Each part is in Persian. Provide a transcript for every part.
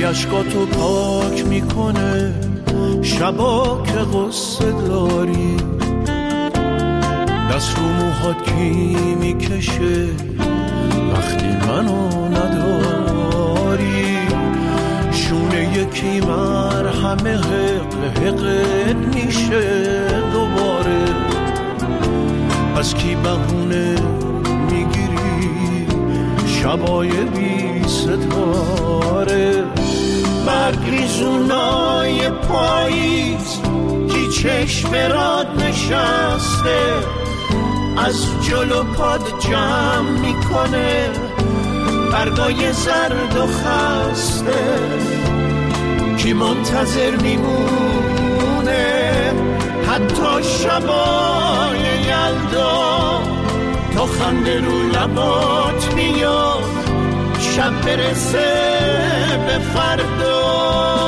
اشکاتو پاک میکنه شبا که غصه داری، دست رو موهات کی میکشه وقتی منو نداری، شونه یکی مرهمه حقت میشه دوباره، از کی بهونه میگیری شبای بی ستاره، برگریزونای پاییز کی چشم راد نشسته، از جلو پاد جمع میکنه برگای زرد و خسته، کی منتظر میمونه حتی شبای یلدا، تا خنده رو لبات میاد شب برسه به فردا.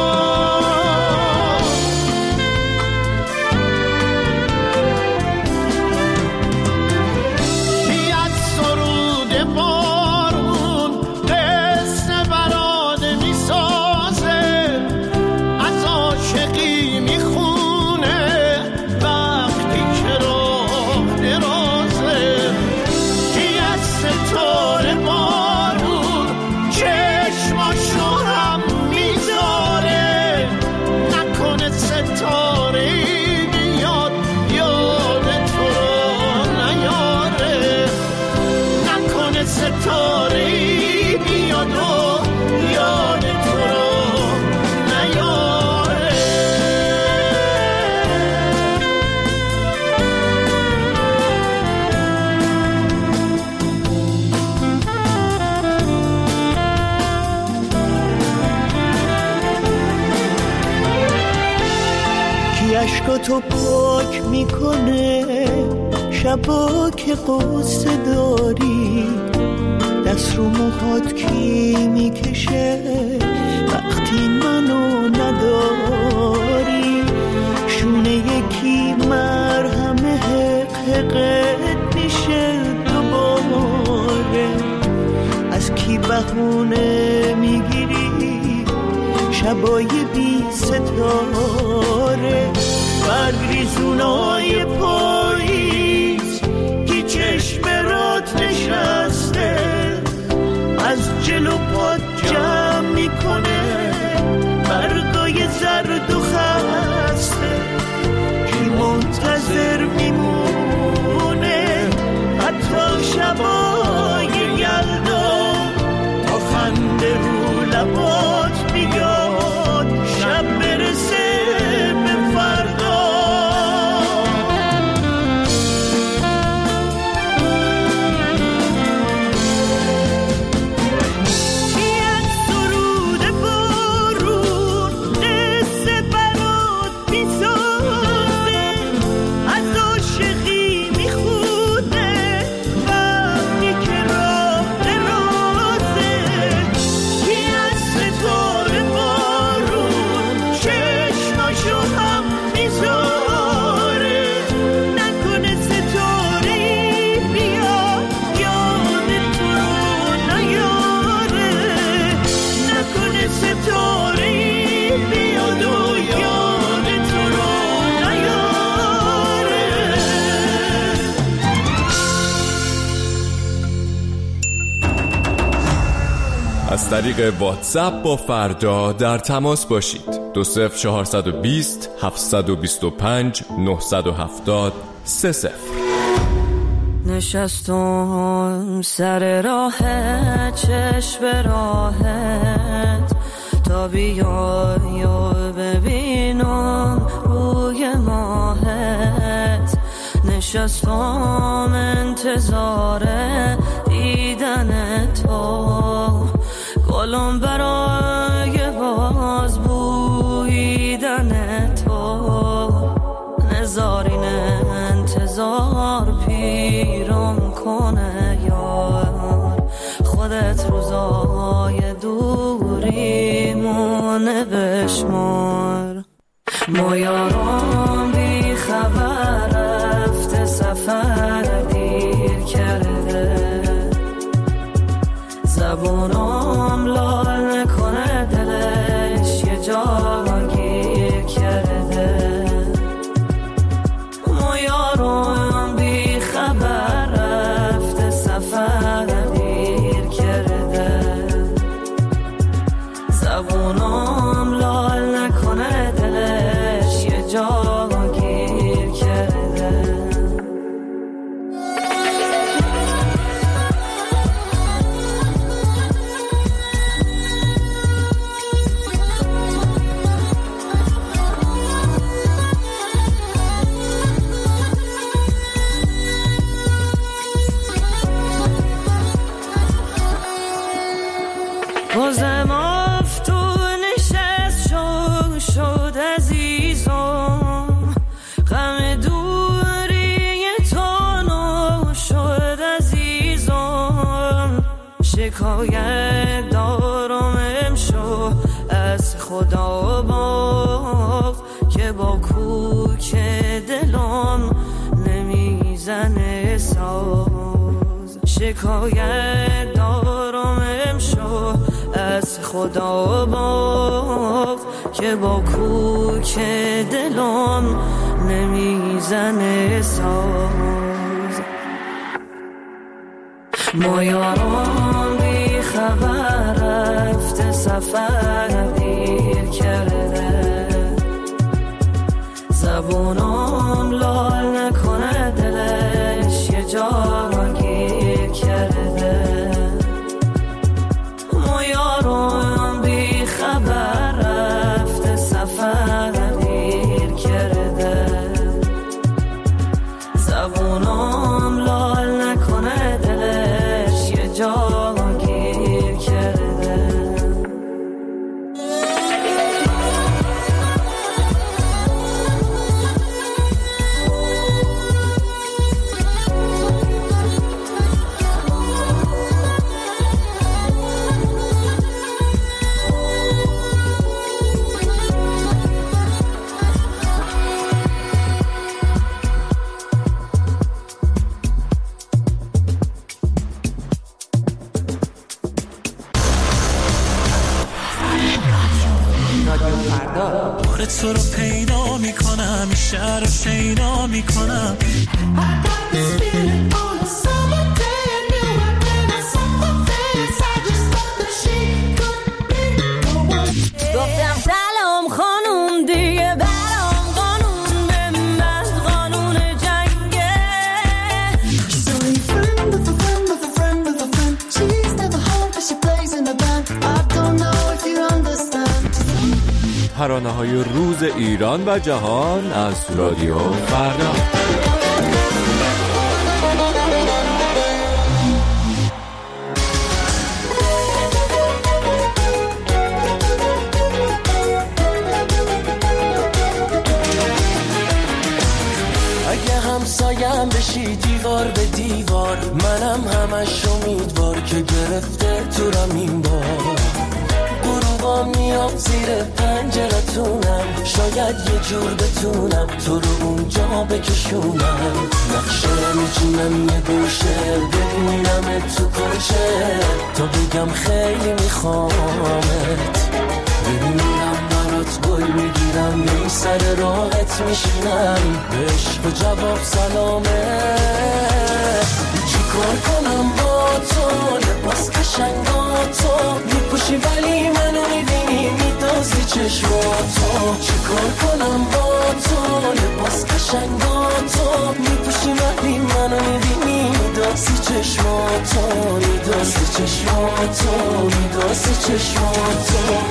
اشکاتو پاک میکنه شبا که قصه داری، دست رو موهات کی میکشه وقتی منو نداری، شونه یکی مرهمه حقت میشه دوباره، از کی بهونه میگیری شبای بی ستاره، برگریزونای پاییز کی چشم رات نشسته، از جلو پاد جمع میکنه برگای زرد و خسته، کی منتظر میمونه حتی شبای یلدا، تا خنده رو لبات بیاد شب برسه به فردا. از طریق واتساپ با فردا در تماس باشید. 20420 725 970 30. نشستم سر راه چشم راهت تا بیای و ببینم روی ماهت، نشستم انتظار دیدن تو، گلم برای باز بویدن تو، نزارین انتظار پیرم کنه یار، خودت روزای دوریمونه بشمار، ما یارم بی خبر رفته سفر دیر کرده، زبونم لال نکنه زبونم لال نکنه دلش یه جا گیر کرده. بازم افتون نشست شد عزیزم، غم دوری تانو شد عزیزم. شکایت دارم امشو از خدا باغ که با کوک دلم نمیزنه ساز. شکایت دارم امشو از خدا باغ که با کوک دلم نمیزنه ساز. ما یاران بی خبر رفته سفر دیر کرده. زبونم لال نکنه دلش یه جا گیر کرده. ما یاران بی خبر رفته سفر دیر کرده. زبونم لال نکنه دلش یه جا گیر کرده. تو رو پیدا میکنم، این شهر رو شیدا میکنم. گفتم سلام خانوم دیگه برام قانون به من قانون جنگه. She's only a friend of a friend of a friend of a friend. She's never home but she plays in a band. I don't know if you understand. ترانه‌های روز ایران و جهان از رادیو فردا. اگه همسایم بشی دیوار به دیوار، منم همش امیدوار که گرفته تورم این بار. غروبا میام زیر پنجرتونم، شاید یه جور بتونم تو رو اونجا بکشونم. نقشه میچینم یه گوشه ببینم تو کجه، تا بگم خیلی میخوامت. ببینم برات گل میگیرم بی سر راحت میشینم، عشق و جواب سلامه. چی کار کنم با تو لباس قشنگاتو میپوشی ولی منو میبینی میدازی چشماتو. چی کار کنم با تو لباس قشنگاتو میپوشی ولی منو میبینی میدازی چشماتو. میدازی چشماتو میدازی چشماتو.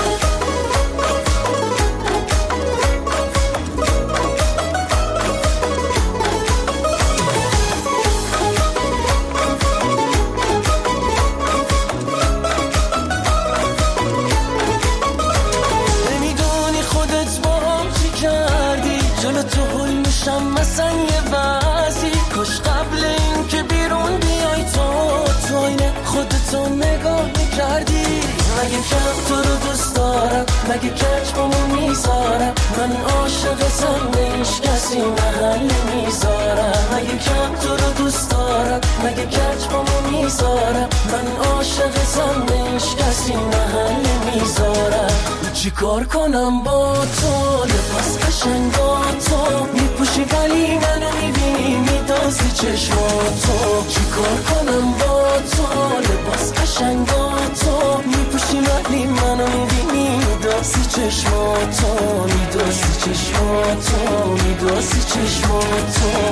مثلا یه وضعی کاش قبل این که بیرون بیای تو اینه خودتو نگاه میکردی. مگه کم تو رو دوست دارم، مگه کچ بامو میذارم، من عاشقتم به هیچ کسی محل میذارم. مگه کم تو رو دوست دارم، مگه کچ بامو میذارم، من عاشقتم به هیچ کسی محل میذارم. چی کار کنم با تو لباس قشنگاتو میپوشی ولی منو میبینی میدازی چشماتو. چی کار کنم با تو لباس قشنگاتو میپوشی ولی منو میبینی میدوسی چشماتو میدوسی چشماتو میدوسی چشماتو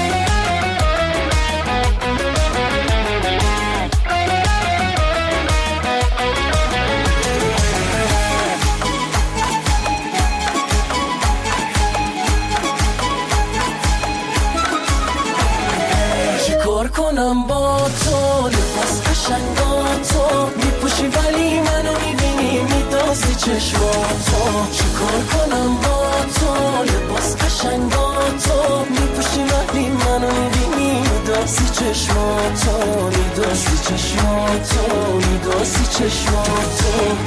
چیکار کنم با تو لباس قشنگاتو میپوشی ولی منو میبینی میدوسی چشماتو چیکار کنم با تو لباس قشنگاتو میپوشی ولی منو میبینی میدوسی چشماتو میدوسی چشماتو میدوسی چشماتو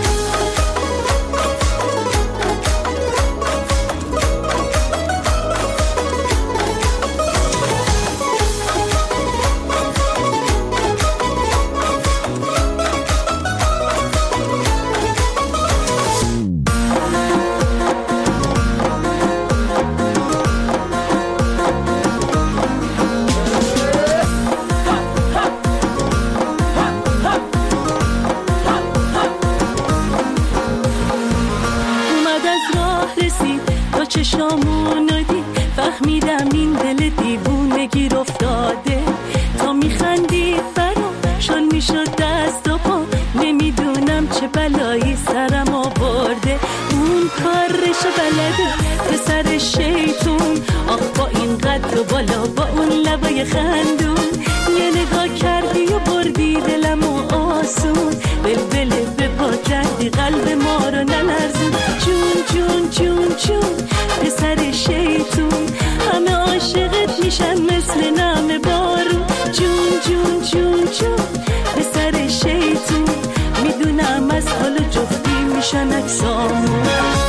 چشامونو دید فهمیدم این دل دیوونه گیر افتاده تا میخندید برام شل میشد دست و پا نمیدونم چه بلایی سرم آورده اون کارشو بلده پسر شیطون آخ با این قد و بالا با اون لبای خندون یه نگاه کردی و بردی دلمو آسون بلبل به پا کردی قلب ما رو نلرزون جون جون جون جون پسر شیطون همه عاشقت میشن مثل نم بارون جون جون جون جون پسر شیطون میدونم از حال جفتی میشن اکسامون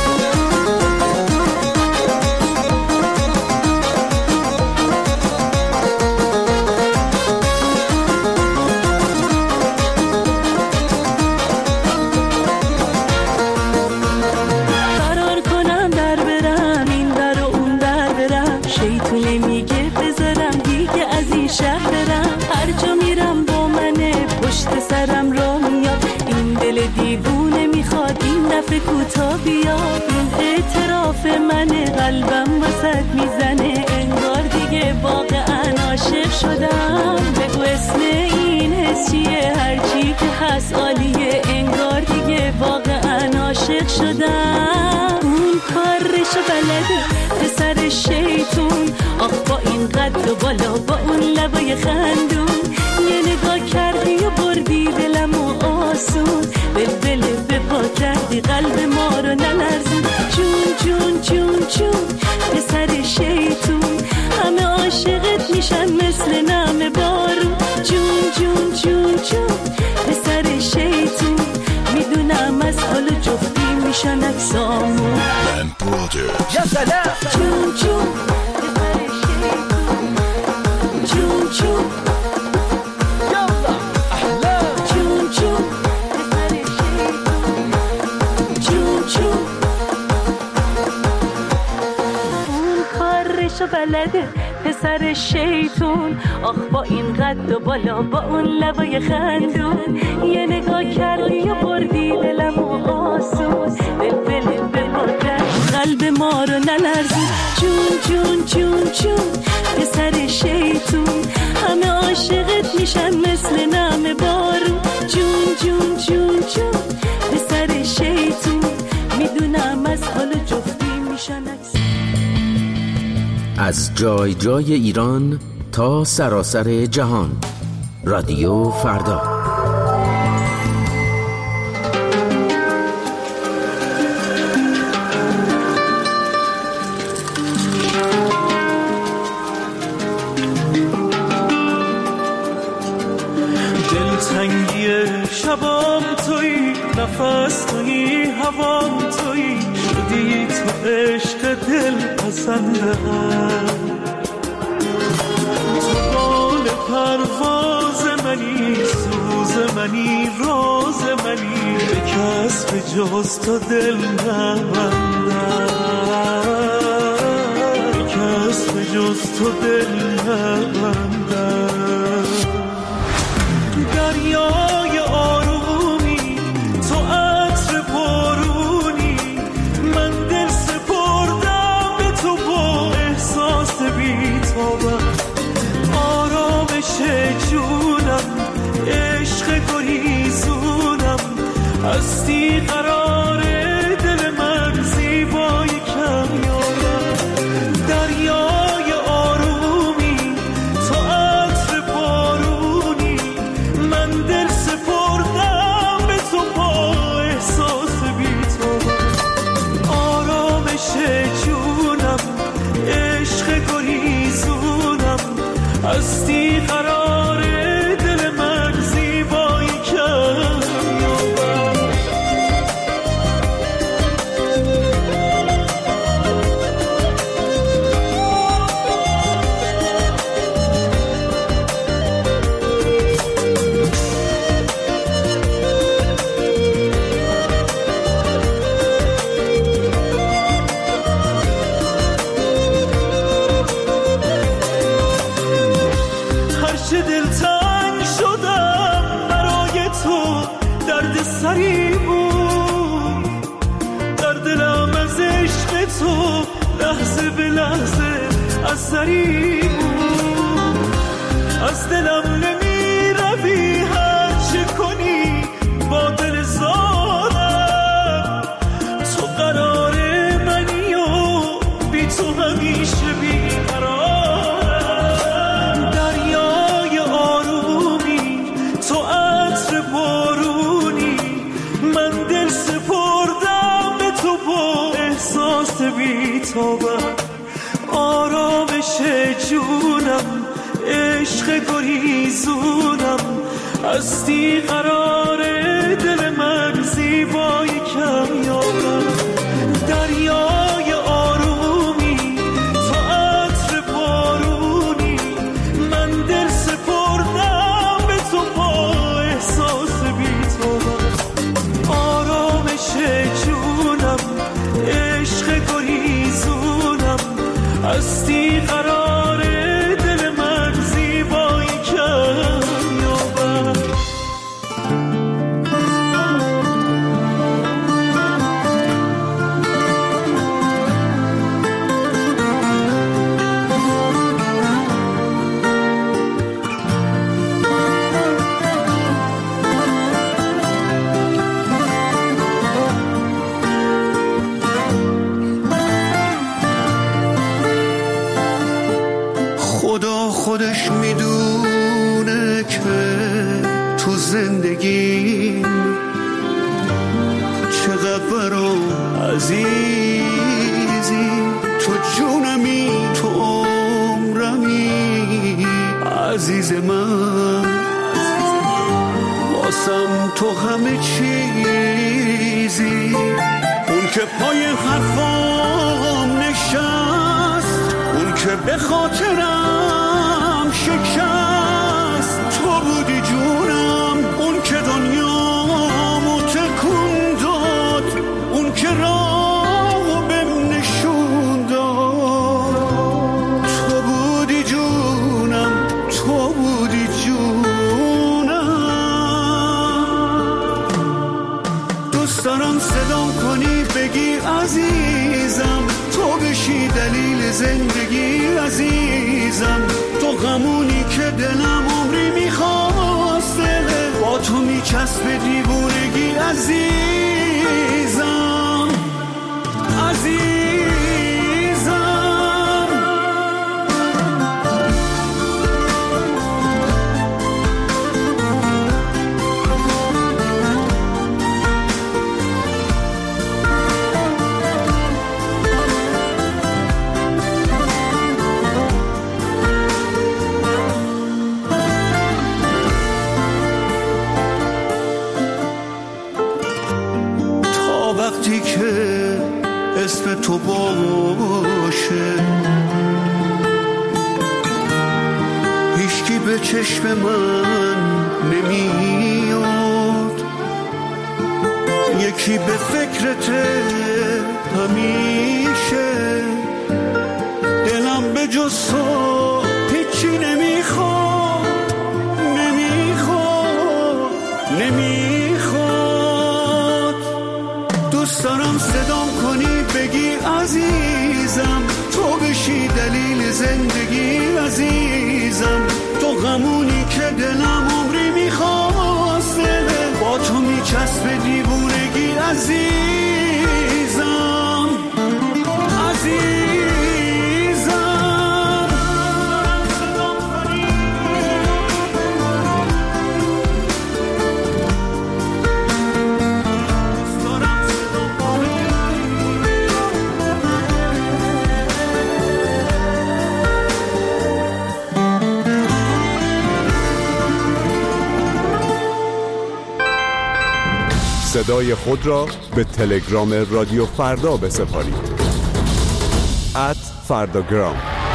سرم را میاد این دل دیوونه میخواد این دفعه کوتا بیاد این اعتراف منه قلبم وسط میزنه انگار دیگه واقعا عاشق شدم بگو اسم این حس چیه هرچی که هست عالیه انگار دیگه واقعا عاشق شدم اون کارشو بلده پسر شیطون آخ با این قد و بالا با اون لبای خندون یه نگاه کردی و بردی دلمو آسون بلبل به پا کردی قلب ما رو نلرزون جون جون جون جون پسر شیطون همه عاشقت میشن مثل نم بارون جون جون جون جون پسر شیطون میدونم از حال جفتی میشن اکسامون یا سلام جون جون پسر شیطون جون جون بلده پسر شیطون آخ با این قد و بالا با اون لبای خندون یه نگاه کردی و بردی دلمو آسون بلبل به پاکر قلب ما رو نلرزون جون جون جون جون پسر شیطون همه عاشقت میشن مثل نم بارون جون جون جون جون پسر شیطون میدونم از حال جفتی میشن از جای جای ایران تا سراسر جهان رادیو فردا دلتنگی شبام تویی نفس تویی هوام تویی شدی تو عشق دل پسندم تو بال پرواز منی سوز منی راز منی به کس به جز تو دل نبندم به کس به جز تو دل نبندم دریای آرومی تو عطر پرونی هستی قرار دل من زیبای کمیابم. دریای آرومی تو عطر بارونی، من دل سپردم به تو با احساس بی تو. آرامش جونم عشق گریزونم، هستی قرار دل من زیبای کمیابم. هرچه دلتنگ شدم برای تو درد سری بود، در دلم از عشق تو لحظه به لحظه اثری بود. از دلم نمی روی هرچه کنی با دل زارم، تو قرار منی و بی تو همیشه بیقرارم. دریای آرومی تو عطر بارونی، من دل سپردم به تو با احساس بی توبه. آرامش جونم عشق گریزونم، هستی قرار دل من زیبای کمیابم. دریای آرومی تو عطر بارونی، من دل سپردم به تو با احساس بی توبه. آرامش جونم عشق گریزونم، هستی قرار دل من زیبای کمیابم. خدا خودش میدونه که تو زندگیم چقدر برام عزیزی. تو جونمی، تو عمرمی، عزیز من. واسم تو همه چیزی. اون که پای حرفام نشست، اون که به خاطرم شکست، تو بودی جونم. اون که دنیامو تکون داد، اون که راهو بهم نشون داد، تو بودی جونم، تو بودی جونم. دوست دارم صدام کنی بگی عزیزم، تو بشی دلیل زندگی عزیزم. تو غمونی که دلم عمری میخواسته، با تو میچسبه دیوونگی عزیزم، عزیزم. وقتی که اسم تو باشه، هیچکی به چشم من نمیاد. یکی به فکرته همیشه، دلم به جز تو هیچی نمیخواد، نمیخواد، نمیخواد. دوست دارم صدام کنی بگی عزیزم، تو بشی دلیل زندگی عزیزم. تو غمونی که دلم عمری میخواسته، با با تو میچسبه دیوونگی عزیزم عزیزم. صدای خود را به تلگرام رادیو فردا بسپارید. @فرداگرام.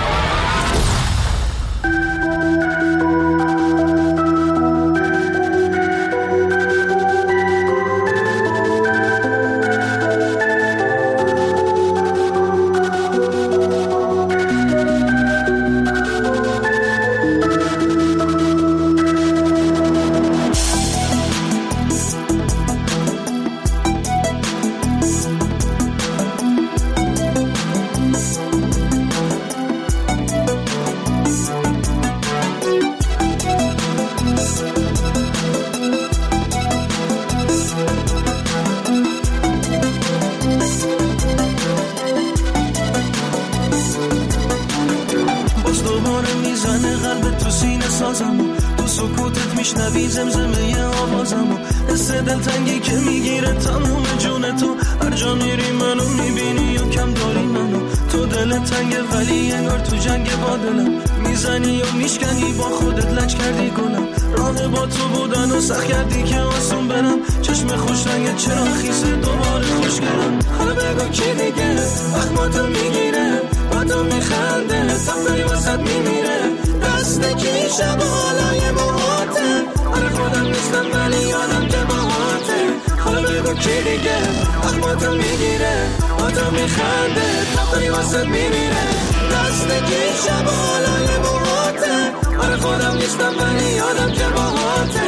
میشنوی زمزمه آوازمو، حس دلتنگی که میگیره تموم جون تو. هر جا میری منو میبینی و کم داری منو. تو دل تنگه ولی انگار تو جنگ با دلم. میزنی و میشکنی با خودت لج کردی گلم. راه با تو بودن و سخت کردی که آسون برم. چشم خوش رنگ چرا خیسه دوباره خوشگرم. حالا بگو کی دیگه اخماتو میگیره، با تو میخنده تفری واسد میمیره. دست کی شب و حالای موهاته، آره خودم نیستم ولی یادم که باهاته. حالا بگو کی دیگه اخماتو میگیره، با تو میخنده تفری واسد میمیره. دست کی شب و حالای موهاته، آره خودم نیستم ولی یادم که باهاته.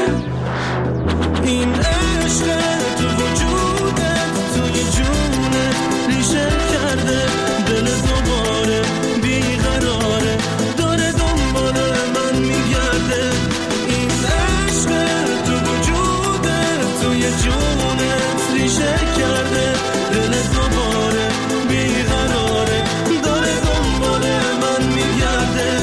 این عشق تو وجودت توی جونت ریشه کرده، دل دوباره بیقراره داره دنبال من میگرده. این عشق تو وجودت توی جونت ریشه کرده، دل دوباره بیقراره داره دنبال من میگرده.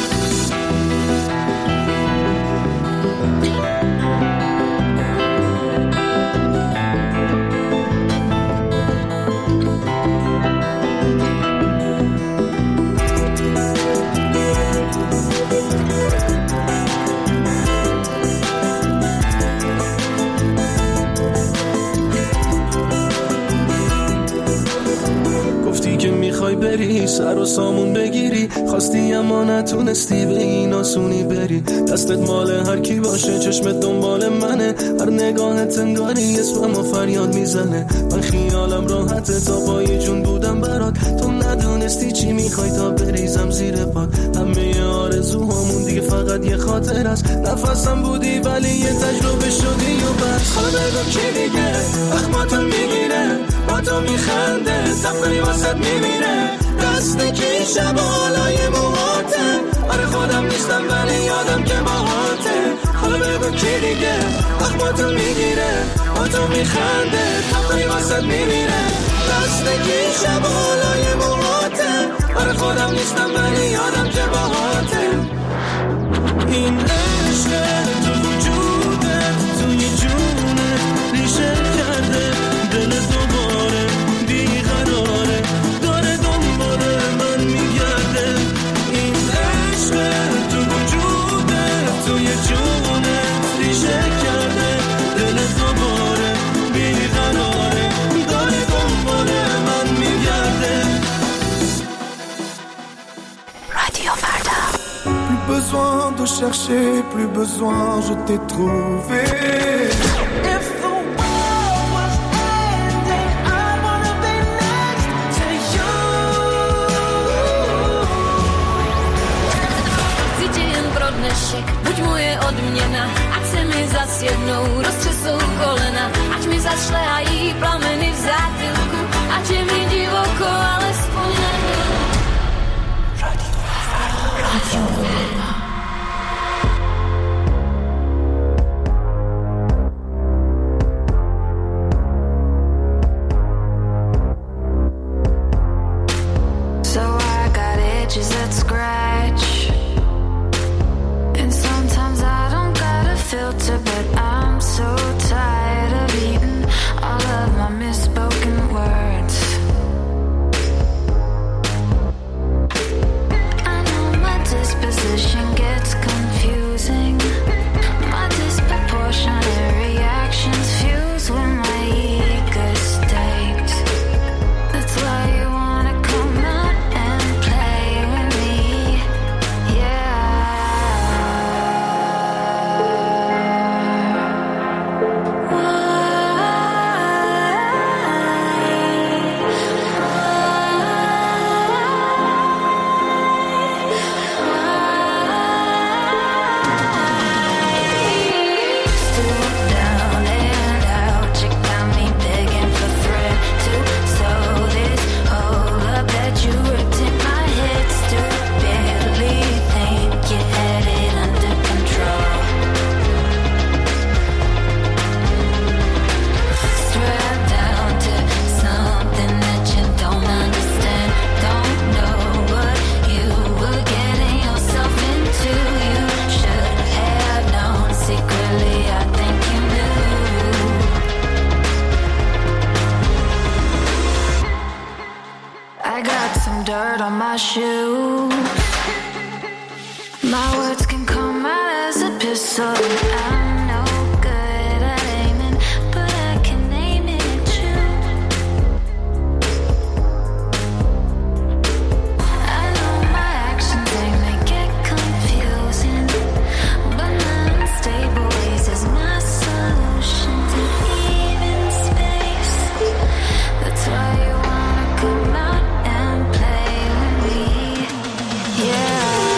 بری سر و سامون بگیری، خواستی اما نتونستی به این آسونی بری. دستت مال هر کی باشه، چشمت دنبال منه، هر نگاهت انگاری اسممو فریاد میزنه. من خیالم راحته تا پای جون بودم برات، تو ندونستی چی میخوای تا بریزم زیر پات. همه آرزوهامون دیگه فقط یه خاطر است، نفسم بودی ولی یه تجربه شدی و بس. حالا بگو کی دیگه اخماتو میگیره، با تو میخنده تفری واسد میمیره. دست کی شب حالای موهاته، آره خودم نیستم ولی یادم که باهاته. حالا بگو کی دیگه اخماتو میگیره، با تو میخنده تفری واسد میمیره. دست کی شب حالای موهاته، آره خودم نیستم ولی یادم که باهاته. این عشق تو وجودت توی جونت ریشه کرده، دل دوباره بیقراره داره دنبال من میگرده. این عشق تو وجودت توی جونت ریشه کرده، دل دوباره بیقراره داره دنبال من میگرده. رادیو فردا. Plus besoin de chercher, plus besoin, je t'ai trouvé. If the world was ending, I wanna be next to you. Chci jen pro dnešek, buď moje odměna, ať se mi zas jednou roztřesou kolena, ať mi zašlehají plameny v zátilku, ať je mi divoko, alespoň na chvíli. Radio Farda. dirt on my shoes. My words can come out as a pistol. I'm no good at aiming, but I can aim it too. I know my actions, they may get confusing, but my unstable ways is my solution to even space. That's why you wanna come out and play with me. Yeah.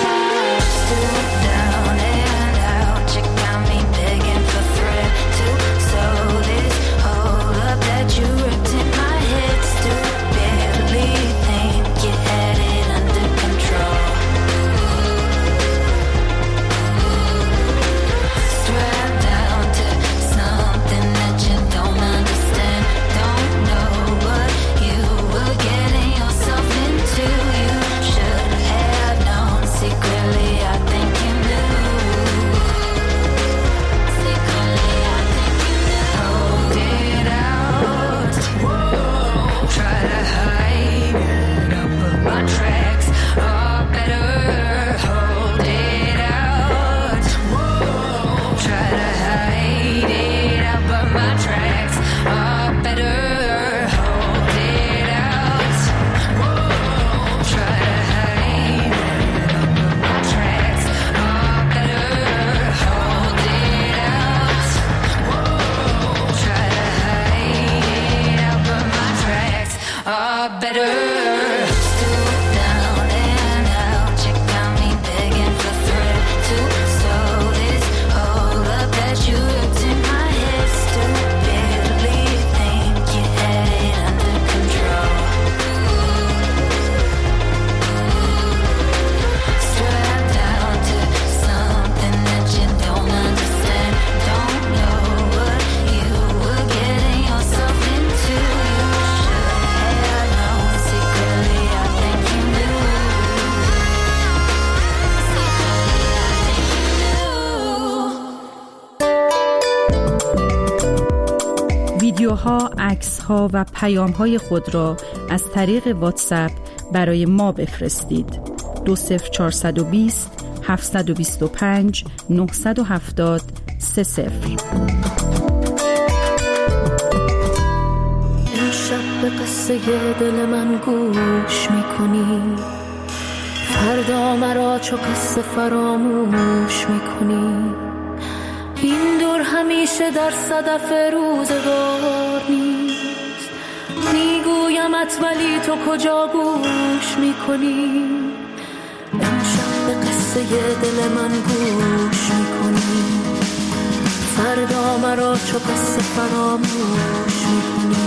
ویدیوها، عکس‌ها و پیام‌های خود را از طریق واتساپ برای ما بفرستید. 20420 725 970 30. امشب به قصه دل من گوش میکنی، فردا مرا چو قصه فراموش میکنی. این دور همیشه در صدف روزگار نیست، میگویمت ولی تو کجا گوش میکنی. امشب به قصه دل من گوش میکنی، فردا مرا چو قصه فراموش میکنی.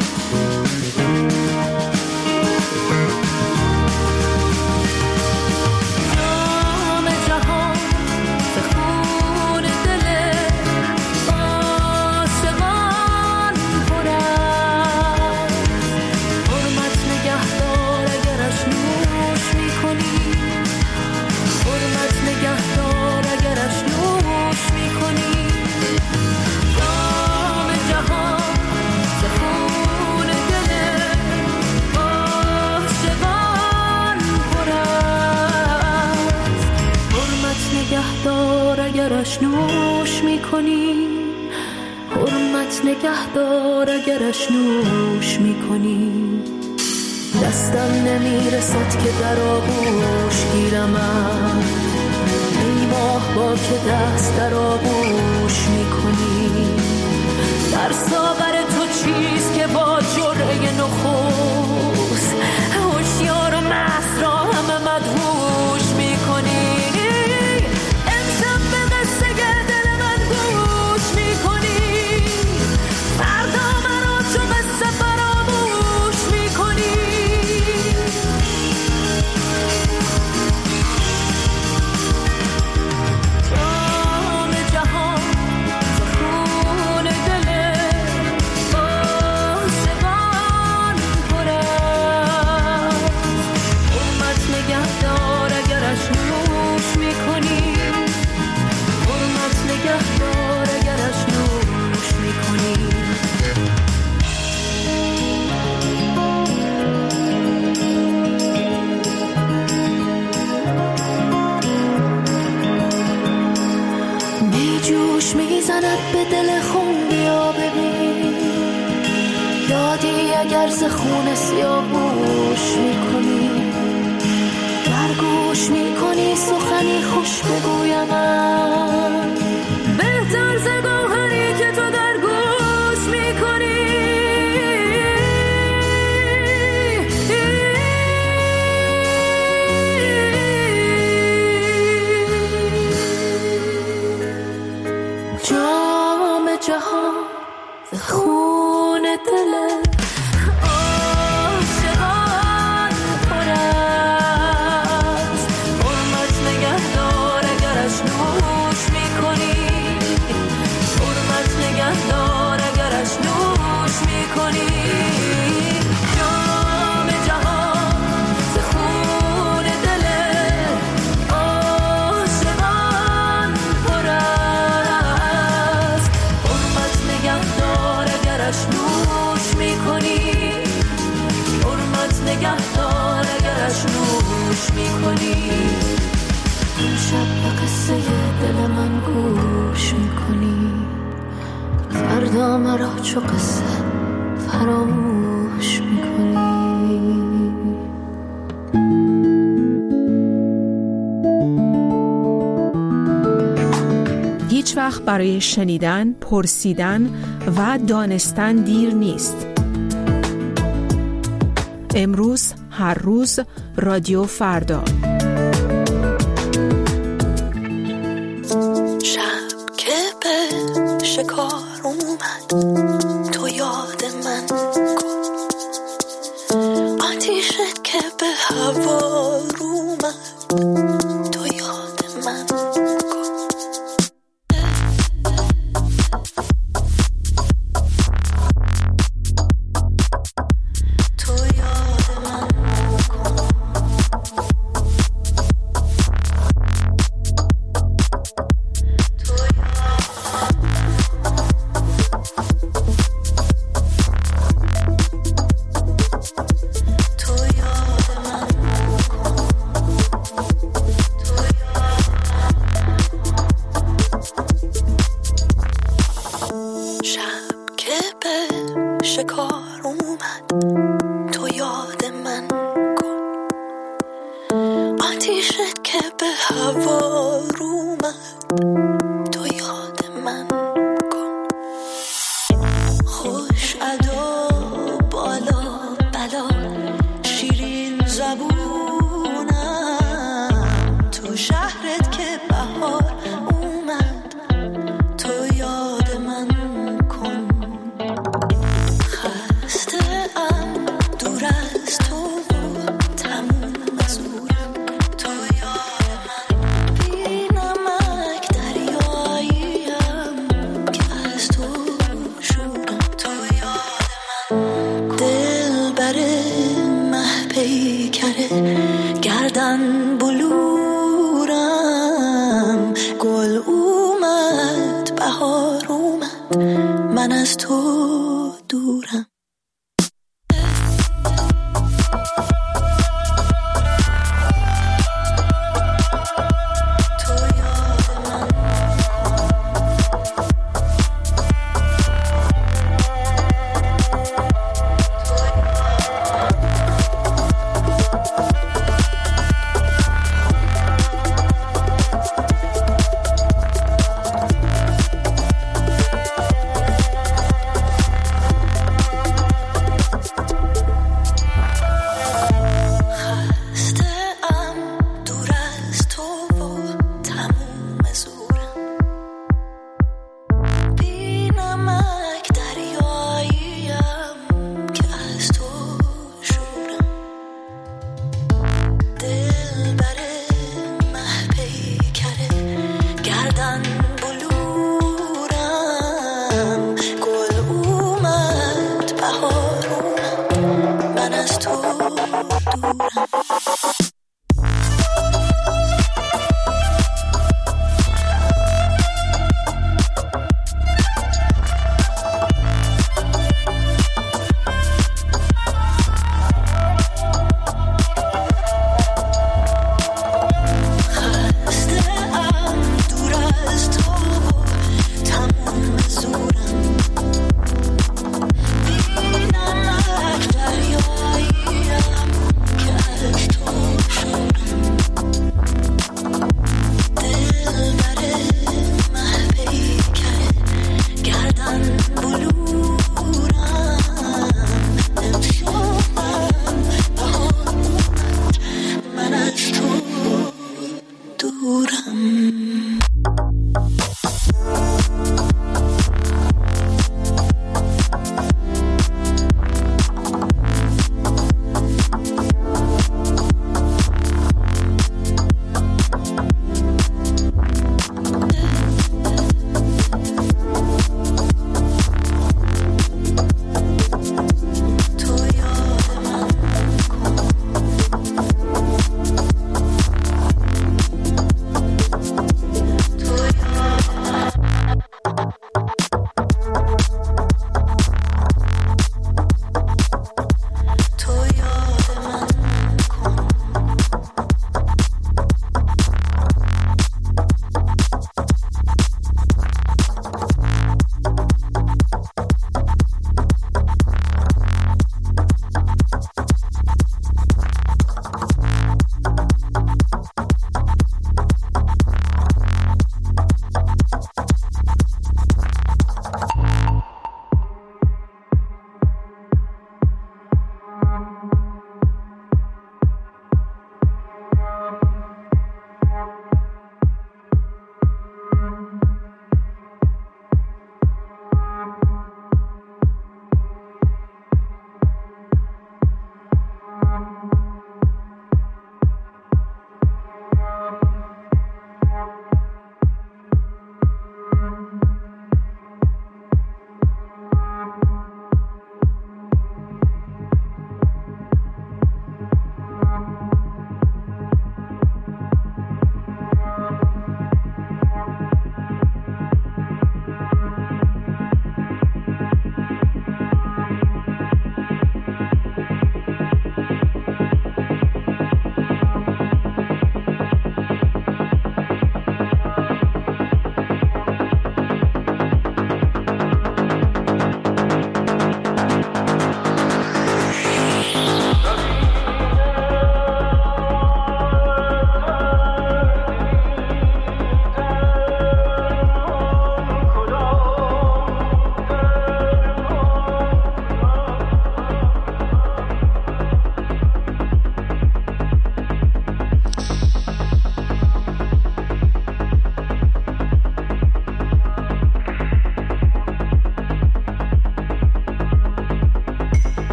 اگرش نوش میکنی، حرمت نگهدار اگرش نوش میکنی. دستم نمیرسد که در آغوش گیرمت، ای ماه با که دست در آغوش میکنی. در ساغر تو چیست که با جرعه نخست هوشیار و مست را همه مدهوش میکنی. شب به دل خون بیا ببین، یادی اگر ز خون سیاوش میکنی، در گوش میکنی سخنی خوش بگویم من، بهتر ز گوهری که تو در گوش میکنی. جام جهان ز خون دل عاشقان پر است، حرمت نگهدار اگرش نوش میکنی، حرمت نگهدار اگرش نوش میکنی. جام جهان ز خون دل عاشقان پر است، حرمت نگهدار اگرش نوش میکنی، حرمت نگهدار اگرش نوش میکنی. شب به قصه دل من گوش میکنی، فردا مرا چو قصه فراموش میکنی. هیچ وقت برای شنیدن، پرسیدن و دانستن دیر نیست. امروز، هر روز، رادیو فردا. شب که به شکار اومد تو یاد من کن، آتیشت که به هوا اومد تو یاد من کن. تو یاد من کن. شکار اومد تو یاد من کن، آتیشت که به هوا اومد تو یاد من کن. خوش ادا بالا بلا شیرین زبونم، تو شهرت که بهار اومد تو یاد من کن. گردن بلورم، گل اومد بهار اومد، من از تو دورم.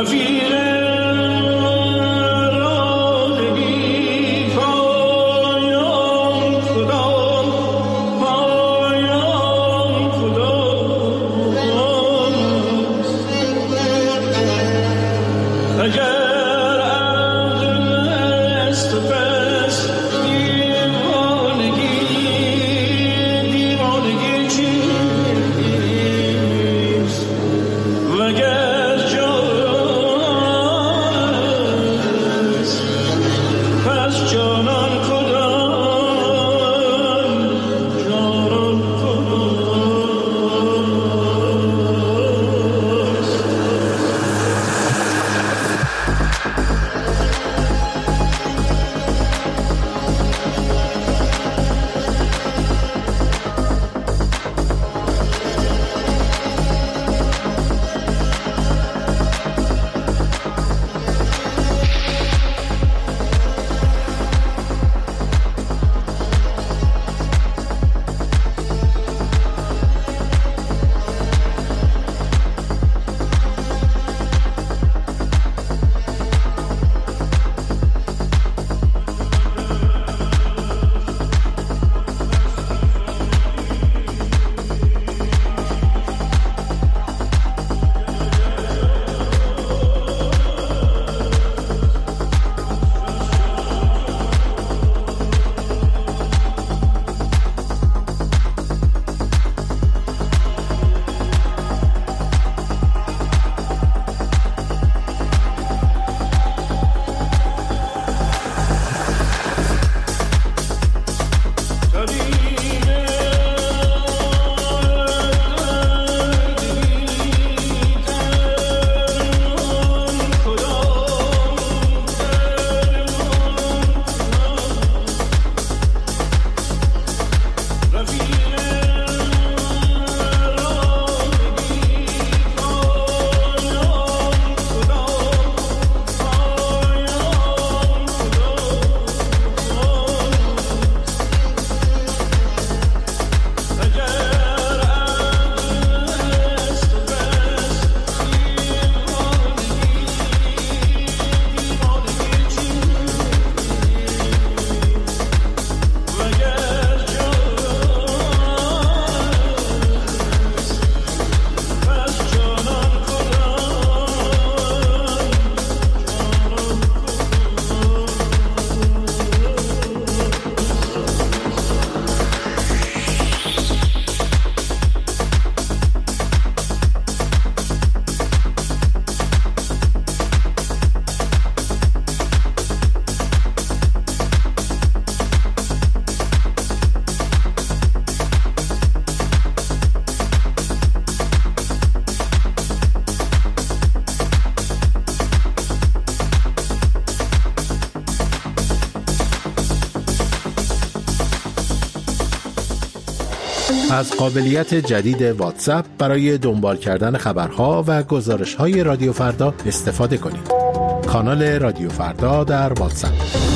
از قابلیت جدید واتساپ برای دنبال کردن خبرها و گزارش‌های رادیو فردا استفاده کنید. کانال رادیو فردا در واتساپ.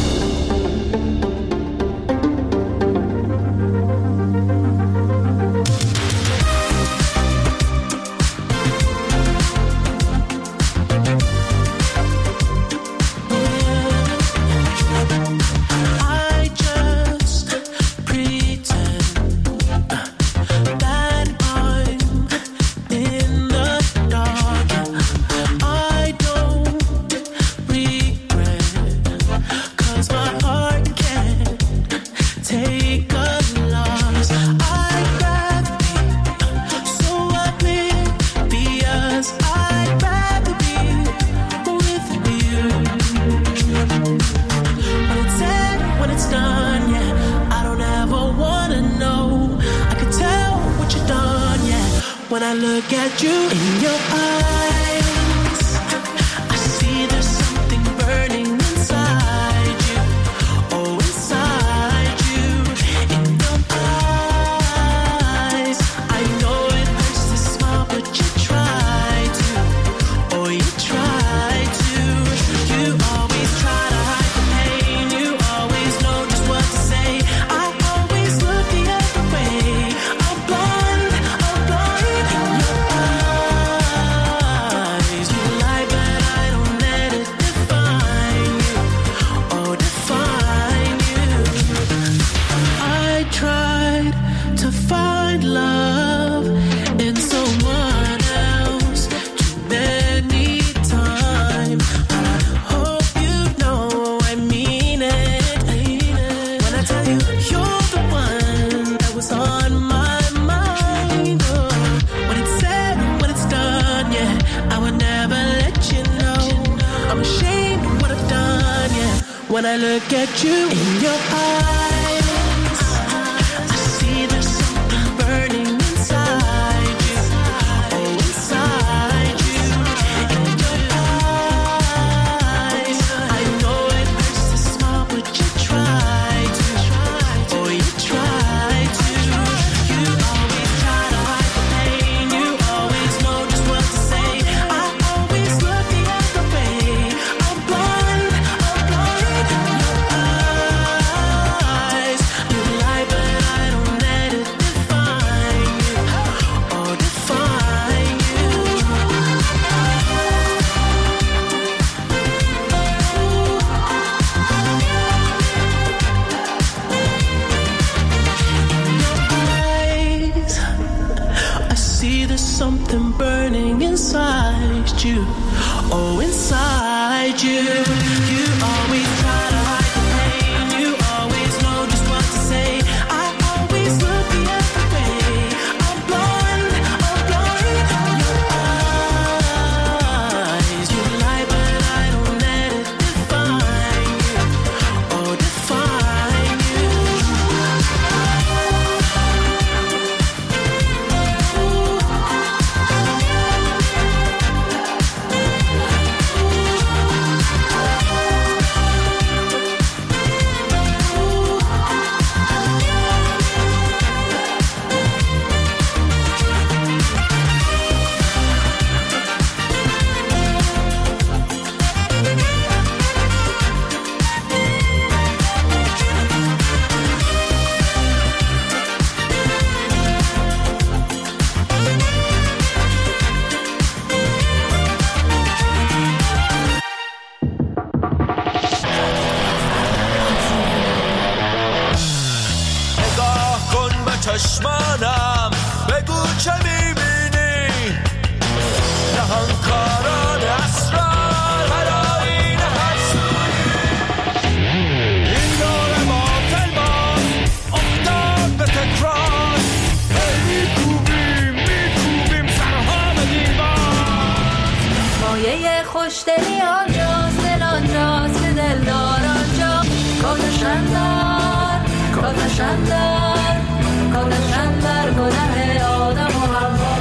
When I look at you in your eyes, I see there's something burning inside you. Oh, inside you, in your eyes. I know it hurts to smile, but you try to. Oh, you try to. You always try to hide the pain. You always know just what to say. I always look the other way. I'm blind. when I look at you in your eyes. I see there's something burning inside you. Oh, inside you. In your eyes. I know it hurts to smile, but you try to. Oh, you try to. You always try to hide the pain. You always know just what to say. I always look the other way. I'm blind in your eyes. You lie, but I don't let it define you. Oh, define you. Eyes, I see there's something burning inside you. Oh, inside you. You always try to hide the pain. You always know just what to say. I always look the other way. I'm blind in your eyes. You lie, but I don't let it define you. Oh, define you. نگاه کن به چشمانم بگو چه میبینی نهانکاران اسرار هرآیین حسودی این دور باطل باز افتاد به تکرار میکوبیم سرها به دیوار مایه خوشدلی آنجاست دل آنجاست که دلدار آنجا کاتشن در گناه آدم و حوا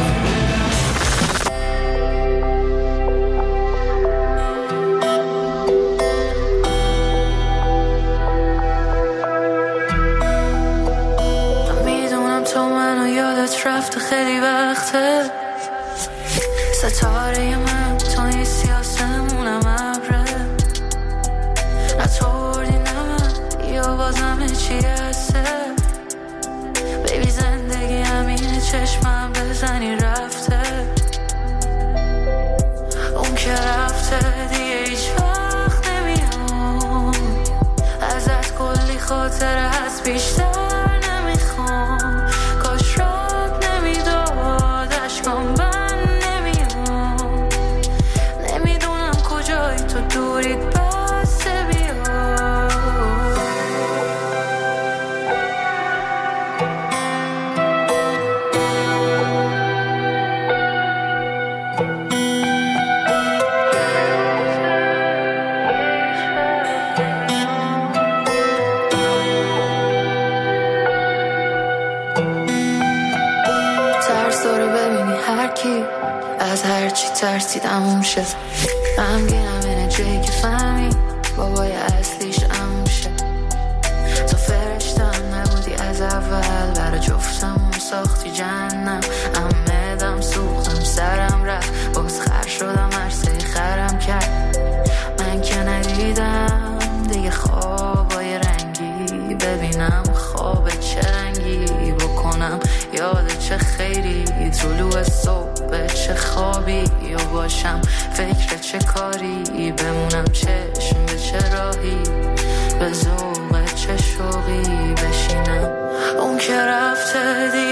میدونم تو منو یادت رفته خیلی وقته ستاره من تو این سیاسمونم ابره نتوردی نه من یا بازم چی هسته بیبی زندگی همینه چشمم بزنی رفته اون که رفته دیگه هیچ وقت نمیام ازت کلی خاطره هست بیشتر نمیخوام کاش رات نمیداد اشکام بند نمیام نمیدونم کجایی تو دورید بسته بیا از هر چی ترسیدم شه غمگینم اینه جایی که فهمی بابای اصلیش امشه تو فرشتم نبودی از اول برا جفتمون ساختی جهنم امدم سوختم سرم رفت باز خر شدم عرصه خرم کرد من که ندیدم دیگه خوابای رنگی ببینم خواب چه رنگی بکنم یاد چه خیری طلوع صبح چه خوابی یا باشم فکر چه کاری بمونم چشم به چه راهی به ذوق چه شوقی بشینم اون که رفته